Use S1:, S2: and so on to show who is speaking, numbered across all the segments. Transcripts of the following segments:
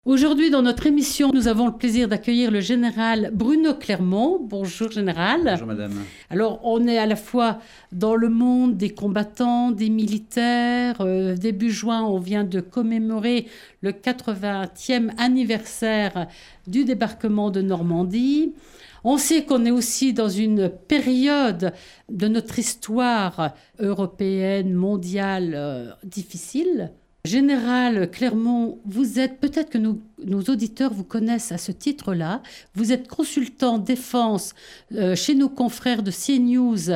S1: Aujourd'hui, dans notre émission, nous avons le plaisir d'accueillir le général Bruno Clermont. Bonjour, général.
S2: Bonjour, madame.
S1: Alors, on est à la fois dans le monde des combattants, des militaires. Début juin, on vient de commémorer le 80e anniversaire du débarquement de Normandie. On sait qu'on est aussi dans une période de notre histoire européenne, mondiale, difficile. Général Clermont, vous êtes, peut-être que nos auditeurs vous connaissent à ce titre-là, vous êtes consultant défense chez nos confrères de CNews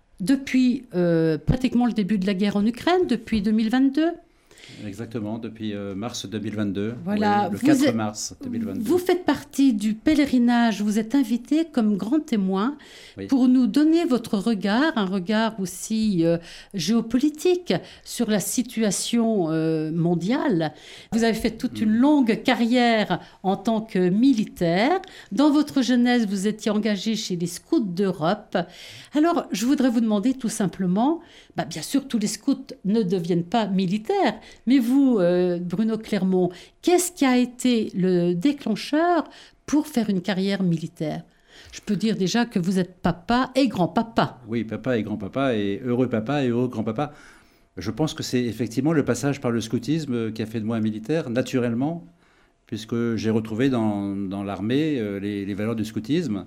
S1: depuis pratiquement le début de la guerre en Ukraine, depuis 2022.
S2: Exactement, depuis mars 2022,
S1: voilà,
S2: oui, le 4 mars 2022.
S1: Vous faites partie du pèlerinage, vous êtes invité comme grand témoin pour nous donner votre regard, un regard aussi géopolitique sur la situation mondiale. Vous avez fait toute une longue carrière en tant que militaire. Dans votre jeunesse, vous étiez engagé chez les Scouts d'Europe. Alors, je voudrais vous demander tout simplement, bien sûr, tous les scouts ne deviennent pas militaires, mais vous, Bruno Clermont, qu'est-ce qui a été le déclencheur pour faire une carrière militaire ? Je peux dire déjà que vous êtes papa et grand-papa.
S2: Oui, papa et grand-papa, et heureux grand-papa. Je pense que c'est effectivement le passage par le scoutisme qui a fait de moi un militaire, naturellement, puisque j'ai retrouvé dans l'armée les valeurs du scoutisme.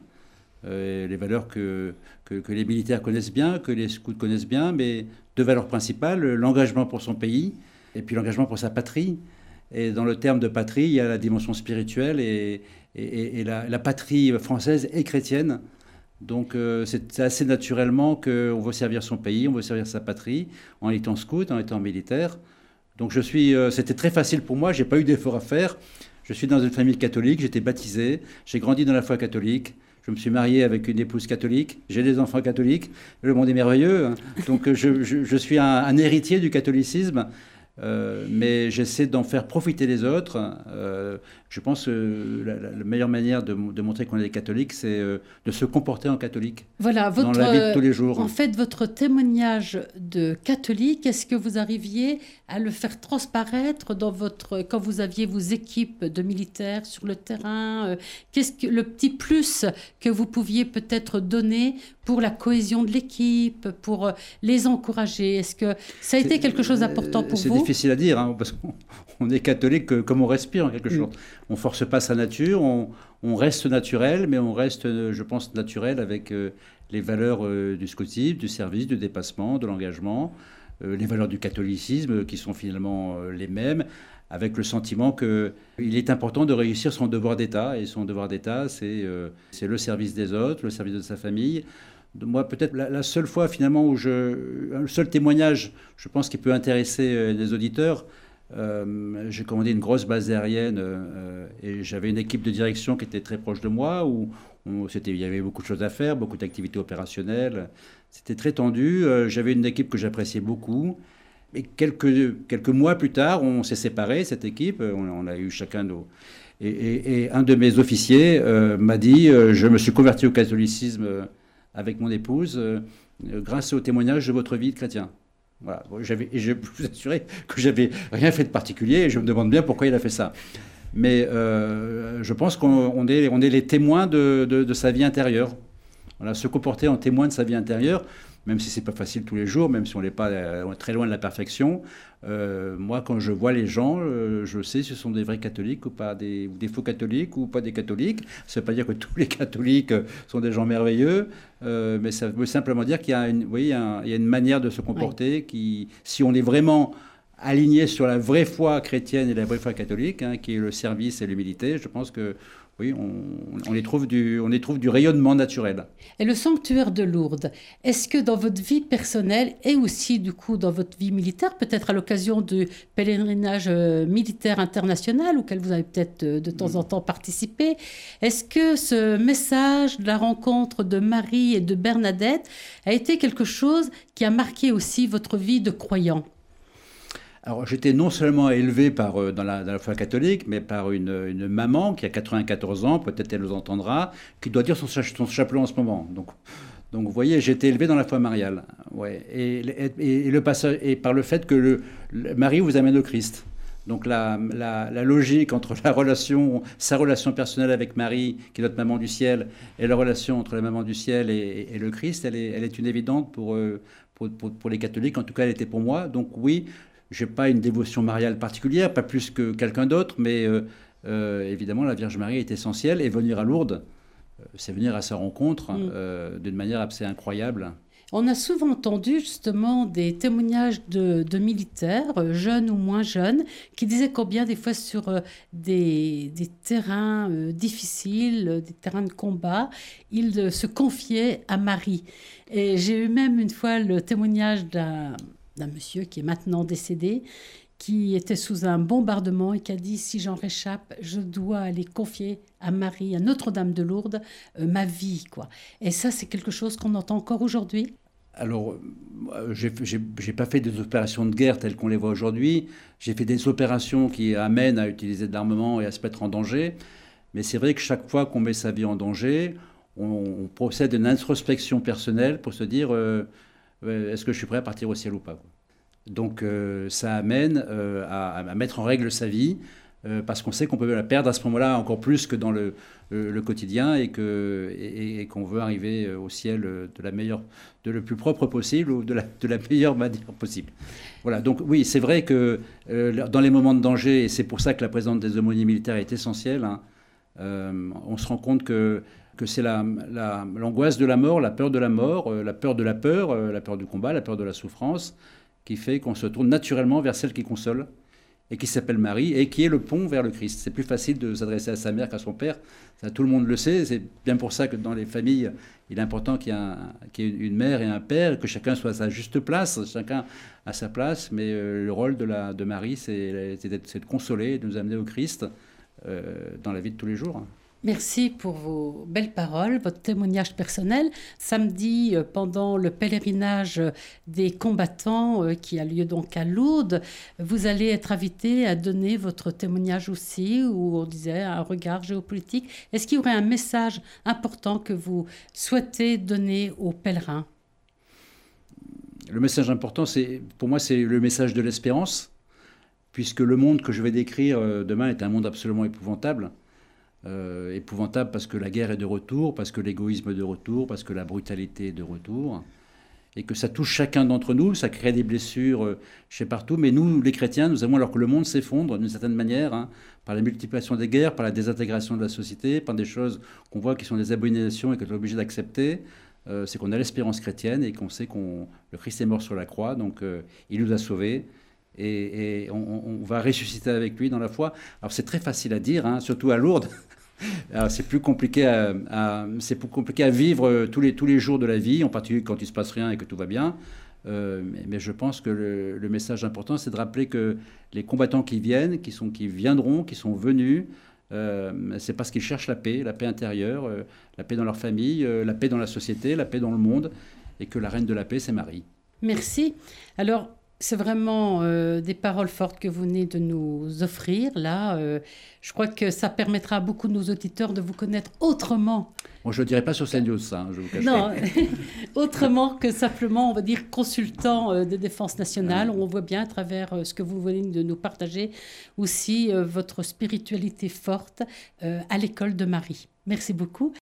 S2: Les valeurs que les militaires connaissent bien, que les scouts connaissent bien, mais deux valeurs principales, l'engagement pour son pays et puis l'engagement pour sa patrie. Et dans le terme de patrie, il y a la dimension spirituelle et la patrie française et chrétienne. Donc c'est assez naturellement qu'on veut servir son pays, on veut servir sa patrie en étant scout, en étant militaire. Donc c'était très facile pour moi, je n'ai pas eu d'effort à faire. Je suis dans une famille catholique, j'étais baptisé, j'ai grandi dans la foi catholique. Je me suis marié avec une épouse catholique, j'ai des enfants catholiques, le monde est merveilleux. Hein. Donc je suis un héritier du catholicisme, mais j'essaie d'en faire profiter les autres. Je pense que la meilleure manière de montrer qu'on est catholique, c'est de se comporter en catholique
S1: voilà,
S2: dans la vie de tous les jours.
S1: En fait, votre témoignage de catholique, est-ce que vous arriviez à le faire transparaître quand vous aviez vos équipes de militaires sur le terrain? Qu'est-ce que le petit plus que vous pouviez peut-être donner pour la cohésion de l'équipe, pour les encourager? Est-ce que ça a été quelque chose d'important pour vous?
S2: C'est difficile à dire, hein, parce qu'on est catholique comme on respire en quelque sorte. On ne force pas sa nature, on reste naturel, mais on reste, je pense, naturel avec les valeurs du scoutisme, du service, du dépassement, de l'engagement, les valeurs du catholicisme qui sont finalement les mêmes, avec le sentiment qu'il est important de réussir son devoir d'État. Et son devoir d'État, c'est le service des autres, le service de sa famille. Moi, peut-être la seule fois finalement un seul témoignage, je pense, qui peut intéresser les auditeurs, j'ai commandé une grosse base aérienne et j'avais une équipe de direction qui était très proche de moi, où il y avait beaucoup de choses à faire, beaucoup d'activités opérationnelles. C'était très tendu. J'avais une équipe que j'appréciais beaucoup. Et quelques mois plus tard, on s'est séparés, cette équipe. On a eu chacun nos... Et un de mes officiers m'a dit je me suis converti au catholicisme avec mon épouse grâce au témoignage de votre vie de chrétien. Voilà. Je peux vous assurer que j'avais rien fait de particulier et je me demande bien pourquoi il a fait ça. Mais je pense qu'on est les témoins de sa vie intérieure. Voilà, se comporter en témoin de sa vie intérieure, même si c'est pas facile tous les jours, même si on n'est pas très loin de la perfection. Moi, quand je vois les gens, je sais si ce sont des vrais catholiques ou pas, des faux catholiques ou pas des catholiques. Ça ne veut pas dire que tous les catholiques sont des gens merveilleux, mais ça veut simplement dire qu'il y a il y a une manière de se comporter qui, si on est vraiment aligné sur la vraie foi chrétienne et la vraie foi catholique, hein, qui est le service et l'humilité, je pense que oui, on y trouve du rayonnement naturel.
S1: Et le sanctuaire de Lourdes, est-ce que dans votre vie personnelle et aussi du coup dans votre vie militaire, peut-être à l'occasion du pèlerinage militaire international auquel vous avez peut-être de temps en temps participé, est-ce que ce message de la rencontre de Marie et de Bernadette a été quelque chose qui a marqué aussi votre vie de croyant ?
S2: Alors, j'étais non seulement élevé dans la foi catholique, mais par une maman qui a 94 ans, peut-être elle nous entendra, qui doit dire son chapelet en ce moment. Donc, vous voyez, j'ai été élevé dans la foi mariale. Ouais. Et le passage, et par le fait que Marie vous amène au Christ. Donc la logique entre sa relation personnelle avec Marie, qui est notre maman du ciel, et la relation entre la maman du ciel et le Christ, elle est une évidente pour les catholiques. En tout cas, elle était pour moi. Donc oui, je n'ai pas une dévotion mariale particulière, pas plus que quelqu'un d'autre, mais évidemment, la Vierge Marie est essentielle. Et venir à Lourdes, c'est venir à sa rencontre d'une manière assez incroyable.
S1: On a souvent entendu justement des témoignages de militaires, jeunes ou moins jeunes, qui disaient combien des fois sur des terrains difficiles, des terrains de combat, ils se confiaient à Marie. Et j'ai eu même une fois le témoignage d'un monsieur qui est maintenant décédé, qui était sous un bombardement et qui a dit « Si j'en réchappe, je dois aller confier à Marie, à Notre-Dame de Lourdes, ma vie. » Et ça, c'est quelque chose qu'on entend encore aujourd'hui.
S2: Alors, j'ai pas fait des opérations de guerre telles qu'on les voit aujourd'hui. J'ai fait des opérations qui amènent à utiliser de l'armement et à se mettre en danger. Mais c'est vrai que chaque fois qu'on met sa vie en danger, on procède à une introspection personnelle pour se dire est-ce que je suis prêt à partir au ciel ou pas, quoi. Donc ça amène à mettre en règle sa vie, parce qu'on sait qu'on peut la perdre à ce moment-là encore plus que dans le quotidien, et qu'on veut arriver au ciel de le plus propre possible, ou de la meilleure manière possible. Voilà, donc oui, c'est vrai que dans les moments de danger, et c'est pour ça que la présence des aumôniers militaires est essentielle, hein, on se rend compte que c'est l'angoisse de la mort, la peur de la mort, la peur de la peur du combat, la peur de la souffrance, qui fait qu'on se tourne naturellement vers celle qui console, et qui s'appelle Marie, et qui est le pont vers le Christ. C'est plus facile de s'adresser à sa mère qu'à son père. Ça, tout le monde le sait. C'est bien pour ça que dans les familles, il est important qu'il y ait une mère et un père, que chacun soit à sa juste place, chacun à sa place. Mais le rôle de Marie, c'est de consoler, de nous amener au Christ dans la vie de tous les jours.
S1: Merci pour vos belles paroles, votre témoignage personnel. Samedi, pendant le pèlerinage des combattants qui a lieu donc à Lourdes, vous allez être invité à donner votre témoignage aussi, où on disait un regard géopolitique. Est-ce qu'il y aurait un message important que vous souhaitez donner aux pèlerins ?
S2: Le message important, pour moi, c'est le message de l'espérance, puisque le monde que je vais décrire demain est un monde absolument épouvantable. Épouvantable parce que la guerre est de retour, parce que l'égoïsme est de retour, parce que la brutalité est de retour, et que ça touche chacun d'entre nous, ça crée des blessures chez partout. Mais nous, les chrétiens, nous avons, alors que le monde s'effondre d'une certaine manière, hein, par la multiplication des guerres, par la désintégration de la société, par des choses qu'on voit qui sont des abominations et qu'on est obligé d'accepter, c'est qu'on a l'espérance chrétienne et qu'on sait que le Christ est mort sur la croix, donc il nous a sauvés. Et on va ressusciter avec lui dans la foi. Alors c'est très facile à dire, hein, surtout à Lourdes. Alors, c'est plus compliqué à vivre tous les jours de la vie, en particulier quand il ne se passe rien et que tout va bien. Mais je pense que le message important, c'est de rappeler que les combattants qui viennent, qui viendront, qui sont venus, c'est parce qu'ils cherchent la paix intérieure, la paix dans leur famille, la paix dans la société, la paix dans le monde, et que la reine de la paix, c'est Marie.
S1: Merci. Alors, c'est vraiment des paroles fortes que vous venez de nous offrir. Là, je crois que ça permettra à beaucoup de nos auditeurs de vous connaître autrement.
S2: Bon, je ne dirais pas sur CNews, ça, je vous cacherai.
S1: Non, autrement que simplement, on va dire, consultant de défense nationale. On voit bien à travers ce que vous venez de nous partager aussi votre spiritualité forte à l'école de Marie. Merci beaucoup.